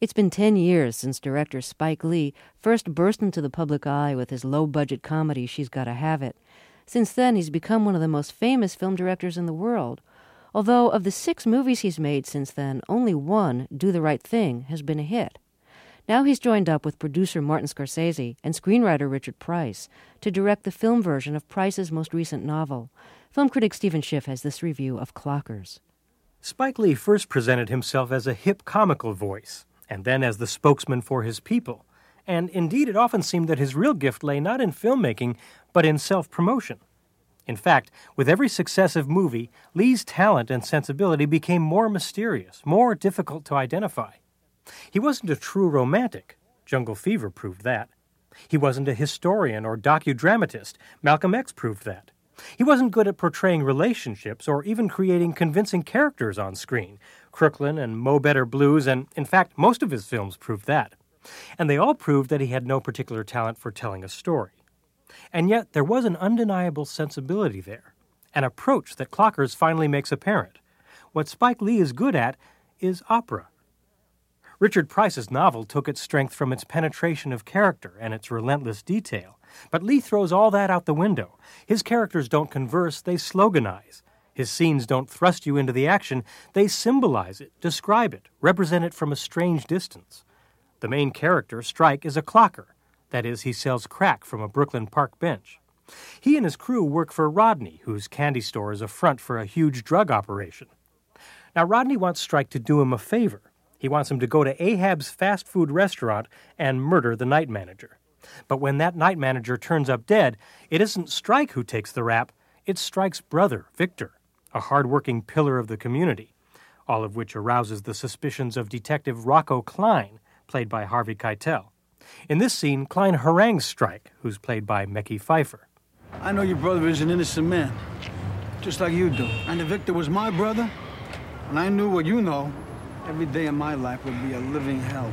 Speaker 1: It's been ten years since director Spike Lee first burst into the public eye with his low-budget comedy She's Gotta Have It. Since then, he's become one of the most famous film directors in the world. Although of the six movies he's made since then, only one, Do the Right Thing, has been a hit. Now he's joined up with producer Martin Scorsese and screenwriter Richard Price to direct the film version of Price's most recent novel. Film critic Stephen Schiff has this review of Clockers.
Speaker 9: Spike Lee first presented himself as a hip comical voice, and then as the spokesman for his people. And indeed, it often seemed that his real gift lay not in filmmaking, but in self-promotion. In fact, with every successive movie, Lee's talent and sensibility became more mysterious, more difficult to identify. He wasn't a true romantic. Jungle Fever proved that. He wasn't a historian or docudramatist. Malcolm X proved that. He wasn't good at portraying relationships or even creating convincing characters on screen. Crooklyn and Mo Better Blues, and in fact, most of his films proved that. And they all proved that he had no particular talent for telling a story. And yet, there was an undeniable sensibility there, an approach that Clockers finally makes apparent. What Spike Lee is good at is opera. Richard Price's novel took its strength from its penetration of character and its relentless detail. But Lee throws all that out the window. His characters don't converse, they sloganize. His scenes don't thrust you into the action, they symbolize it, describe it, represent it from a strange distance. The main character, Strike, is a clocker. That is, he sells crack from a Brooklyn Park bench. He and his crew work for Rodney, whose candy store is a front for a huge drug operation. Now, Rodney wants Strike to do him a favor. He wants him to go to Ahab's fast food restaurant and murder the night manager. But when that night manager turns up dead, it isn't Strike who takes the rap, it's Strike's brother, Victor, a hard-working pillar of the community, all of which arouses the suspicions of Detective Rocco Klein, played by Harvey Keitel. In this scene, Klein harangues Strike, who's played by Mekhi Phifer.
Speaker 10: I know your brother is an innocent man, just like you do. And if Victor was my brother, and I knew what you know, every day of my life would be a living hell.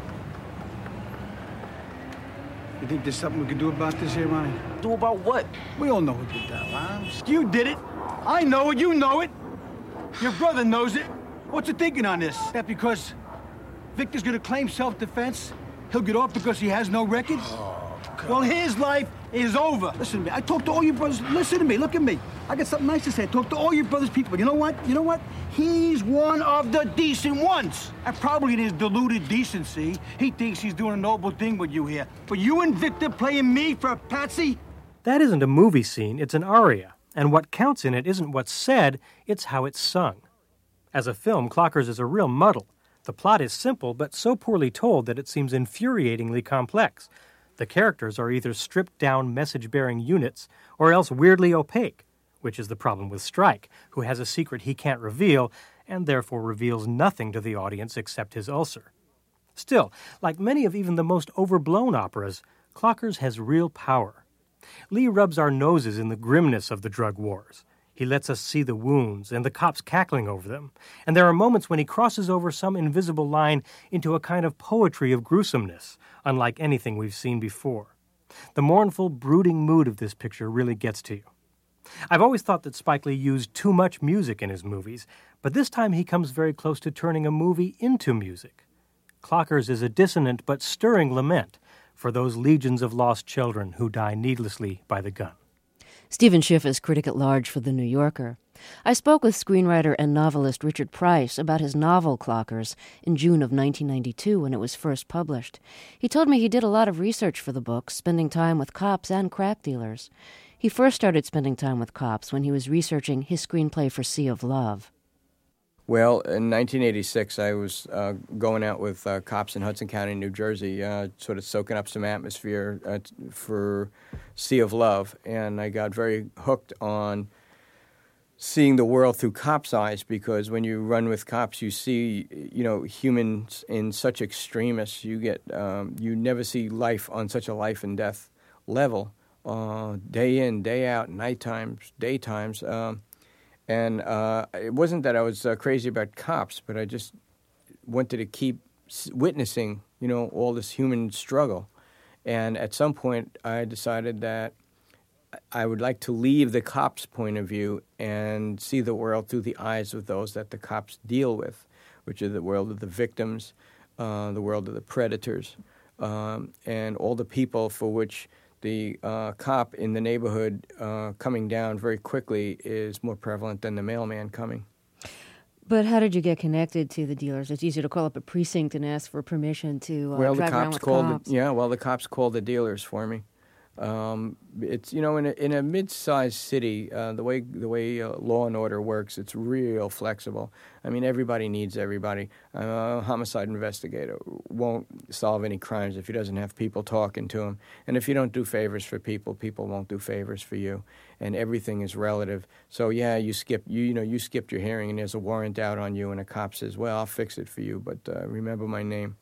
Speaker 10: You think there's something we could do about this here, Ronnie?
Speaker 11: Do about what?
Speaker 10: We all know who did that, Lance. You did it. I know it. You know it. Your brother knows it. What's he thinking on this? That because Victor's gonna claim self-defense, he'll get off because he has no record? Oh, God. Well, his life is over. Listen to me. I talked to all your brothers. Listen to me. Look at me. I got something nice to say. Talk to all your brothers' people. You know what? You know what? He's one of the decent ones. And probably in his deluded decency, he thinks he's doing a noble thing with you here. But you and Victor playing me for a patsy?
Speaker 9: That isn't a movie scene, it's an aria. And what counts in it isn't what's said, it's how it's sung. As a film, Clockers is a real muddle. The plot is simple, but so poorly told that it seems infuriatingly complex. The characters are either stripped-down message-bearing units or else weirdly opaque, which is the problem with Strike, who has a secret he can't reveal and therefore reveals nothing to the audience except his ulcer. Still, like many of even the most overblown operas, Clockers has real power. Lee rubs our noses in the grimness of the drug wars. He lets us see the wounds and the cops cackling over them, and there are moments when he crosses over some invisible line into a kind of poetry of gruesomeness, unlike anything we've seen before. The mournful, brooding mood of this picture really gets to you. I've always thought that Spike Lee used too much music in his movies, but this time he comes very close to turning a movie into music. Clockers is a dissonant but stirring lament for those legions of lost children who die needlessly by the gun.
Speaker 1: Stephen Schiff is critic at large for The New Yorker. I spoke with screenwriter and novelist Richard Price about his novel Clockers in June of nineteen ninety-two when it was first published. He told me he did a lot of research for the book, spending time with cops and crack dealers. He first started spending time with cops when he was researching his screenplay for Sea of Love.
Speaker 11: Well, in nineteen eighty-six, I was uh, going out with uh, cops in Hudson County, New Jersey, uh, sort of soaking up some atmosphere uh, for Sea of Love, and I got very hooked on seeing the world through cops' eyes, because when you run with cops, you see, you know, humans in such extremis. You get, um, you never see life on such a life and death level, uh, day in, day out, night times, daytimes. Um, and uh, it wasn't that I was uh, crazy about cops, but I just wanted to keep witnessing, you know, all this human struggle. And at some point, I decided that I would like to leave the cops' point of view and see the world through the eyes of those that the cops deal with, which is the world of the victims, uh, the world of the predators, um, and all the people for which the uh, cop in the neighborhood uh, coming down very quickly is more prevalent than the mailman coming.
Speaker 1: But how did you get connected to the dealers? It's easy to call up a precinct and ask for permission to uh,
Speaker 11: well,
Speaker 1: drive
Speaker 11: the
Speaker 1: around
Speaker 11: cops
Speaker 1: with
Speaker 11: called
Speaker 1: cops.
Speaker 11: The, yeah, well, the cops called the dealers for me. Um, it's you know in a, in a mid-sized city, uh, the way the way uh, law and order works, it's real flexible. I mean, everybody needs everybody. Uh, a homicide investigator won't solve any crimes if he doesn't have people talking to him. And if you don't do favors for people, people won't do favors for you. And everything is relative. So yeah, you skip you you know you skipped your hearing, and there's a warrant out on you, and a cop says, "Well, I'll fix it for you, but uh, remember my name."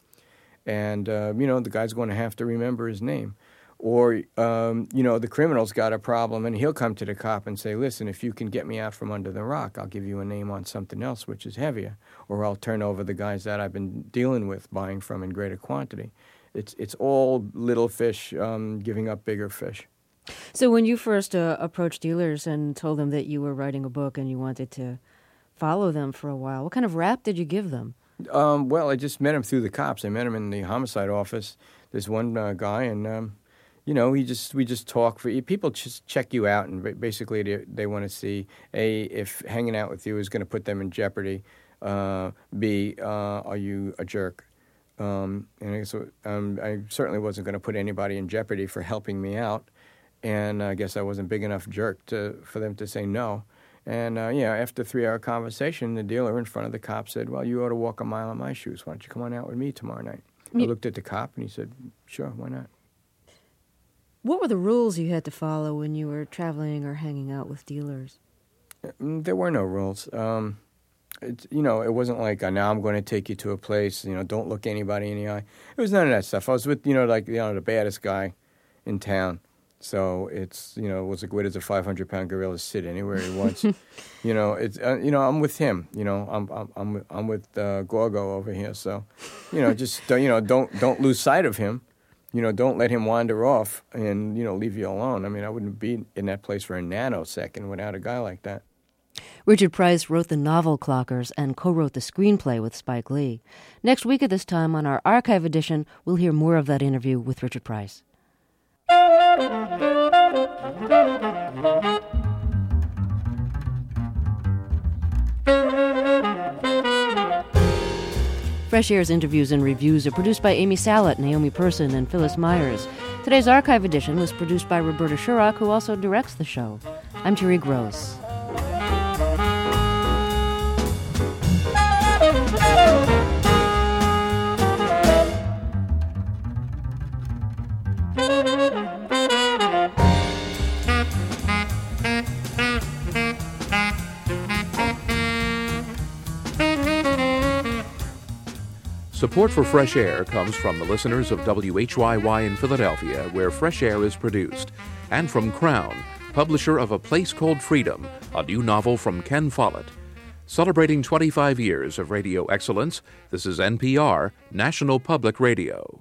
Speaker 11: And uh, you know the guy's going to have to remember his name. Or, um, you know, the criminal's got a problem, and he'll come to the cop and say, listen, if you can get me out from under the rock, I'll give you a name on something else which is heavier. Or I'll turn over the guys that I've been dealing with, buying from in greater quantity. It's it's all little fish um, giving up bigger fish.
Speaker 1: So when you first uh, approached dealers and told them that you were writing a book and you wanted to follow them for a while, what kind of rap did you give them?
Speaker 11: Um, well, I just met him through the cops. I met him in the homicide office. There's one uh, guy, and... Um, You know, we just we just talk. For people just check you out, and basically they, they want to see A, if hanging out with you is going to put them in jeopardy. Uh, B, uh, are you a jerk? Um, and I, guess, um, I certainly wasn't going to put anybody in jeopardy for helping me out, and I guess I wasn't big enough jerk to for them to say no. And uh, yeah, after a three-hour conversation, the dealer in front of the cop said, "Well, you ought to walk a mile in my shoes. Why don't you come on out with me tomorrow night?" I looked at the cop, and he said, "Sure, why not?"
Speaker 1: What were the rules you had to follow when you were traveling or hanging out with dealers?
Speaker 11: There were no rules. Um, it, you know, it wasn't like, uh, now I'm going to take you to a place, you know, don't look anybody in the eye. It was none of that stuff. I was with, you know, like, you know, the baddest guy in town. So it's, you know, it was like, where does a five hundred pound gorilla sit anywhere he wants? you know, it's, uh, you know, I'm with him. You know, I'm, I'm, I'm, I'm with uh, Gorgo over here. So, you know, just, you know, don't, don't lose sight of him. You know, don't let him wander off and, you know, leave you alone. I mean, I wouldn't be in that place for a nanosecond without a guy like that.
Speaker 1: Richard Price wrote the novel Clockers and co-wrote the screenplay with Spike Lee. Next week at this time on our archive edition, we'll hear more of that interview with Richard Price. Fresh Air's interviews and reviews are produced by Amy Salet, Naomi Person, and Phyllis Myers. Today's archive edition was produced by Roberta Shurock, who also directs the show. I'm Terry Gross.
Speaker 7: Support for Fresh Air comes from the listeners of W H Y Y in Philadelphia, where Fresh Air is produced, and from Crown, publisher of A Place Called Freedom, a new novel from Ken Follett. Celebrating twenty-five years of radio excellence, this is N P R, National Public Radio.